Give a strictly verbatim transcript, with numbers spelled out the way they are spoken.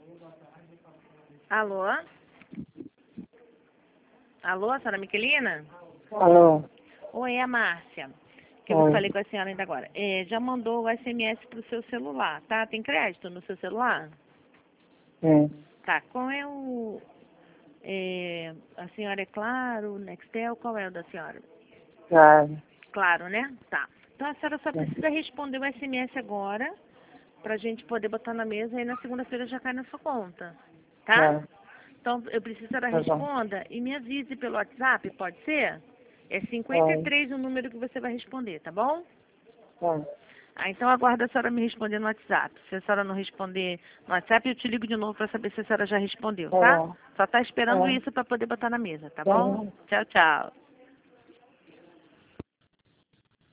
Alô? Alô, senhora Miquelina? Alô? Oi, é a Márcia, que eu Oi. falei com a senhora ainda agora. É, já mandou o S M S pro seu celular, tá? Tem crédito no seu celular? Sim. Tá, qual é o... É, a senhora é Claro, Nextel, qual é o da senhora? Claro. Claro, né? Tá. Então a senhora só Sim. precisa responder o S M S agora, pra gente poder botar na mesa e na segunda-feira já cai na sua conta, tá? Tá. Então eu preciso que a senhora Tá bom. responda e me avise pelo WhatsApp, pode ser? É cinquenta e Oi. três o número que você vai responder, tá bom? Tá. Ah, então aguarda a senhora me responder no WhatsApp. Se a senhora não responder no WhatsApp, eu te ligo de novo para saber se a senhora já respondeu, Tá tá? bom. Só tá esperando Tá. isso para poder botar na mesa, tá Tá bom? bom. Tchau, tchau.